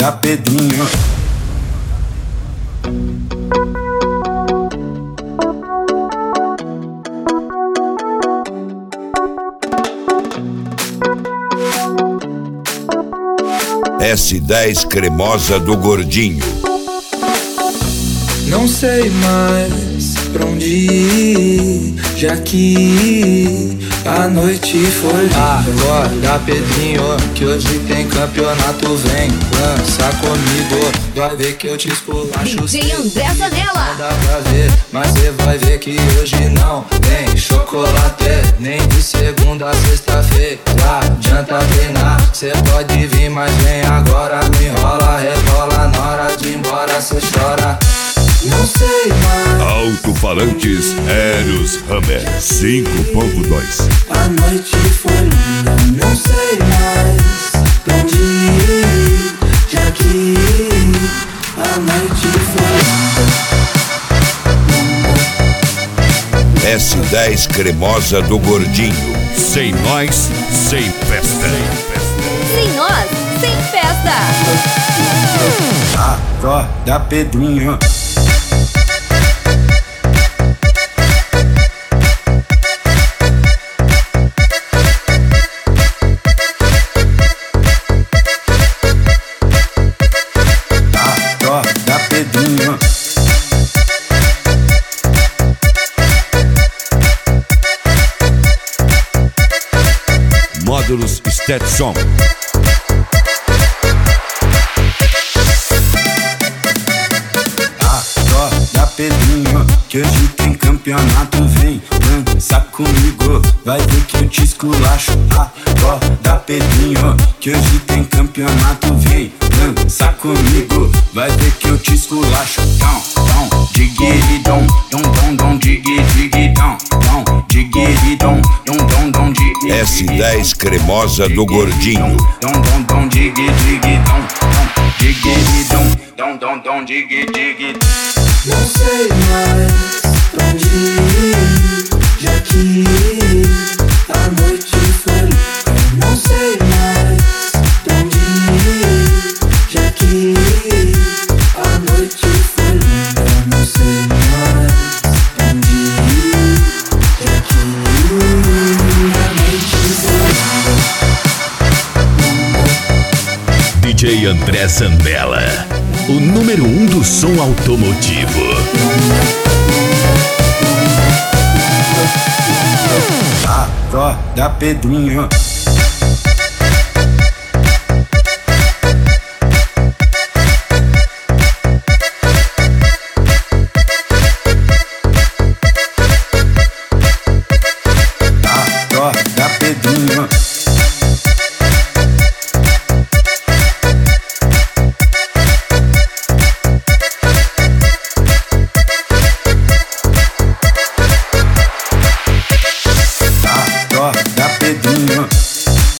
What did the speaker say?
da Pedrinho. S10 cremosa do Gordinho. Não sei mais pra onde ir, já que a noite foi Acorda, Pedrinho, que hoje tem campeonato. Vem, dança comigo, vai ver que eu te esculacho. DJ André Zanella. Não dá pra ver, mas cê vai ver que hoje não tem chocolate, nem de segunda a sexta-feira. Adianta treinar, cê pode vir, mas vem agora. Me enrola, rebola, na hora de ir embora cê chora. Não sei mais. Alto-falantes Eros Hammer 5.2. A noite foi longa, não sei mais pra onde ir, já que a noite foi longa. S10 cremosa do Gordinho. Sem nós, sem festa. Sem nós, sem festa. Acorda, Pedrinho. Acorda, Pedrinho. Módulos Stetson. Acorda, Pedrinho, que hoje tem campeonato. Vem, dança comigo, vai ver que eu te esculacho. Acorda, Pedrinho, que hoje tem campeonato. Vem, dança comigo, vai ver que eu te esculacho. Dom, diguiridom, dom, diguiridom, dom, diguiridom, dom, diguiridom. S10 cremosa do Gordinho. Dom, diguiridom, dom, diguiridom. Não sei mais pra onde ir, já que a noite foi longa. Não sei mais pra onde ir, já que a noite foi longa. Não sei mais pra onde ir, já que a noite foi longa. DJ André Zanella, o número 1 do som automotivo. Acorda, Pedrinho.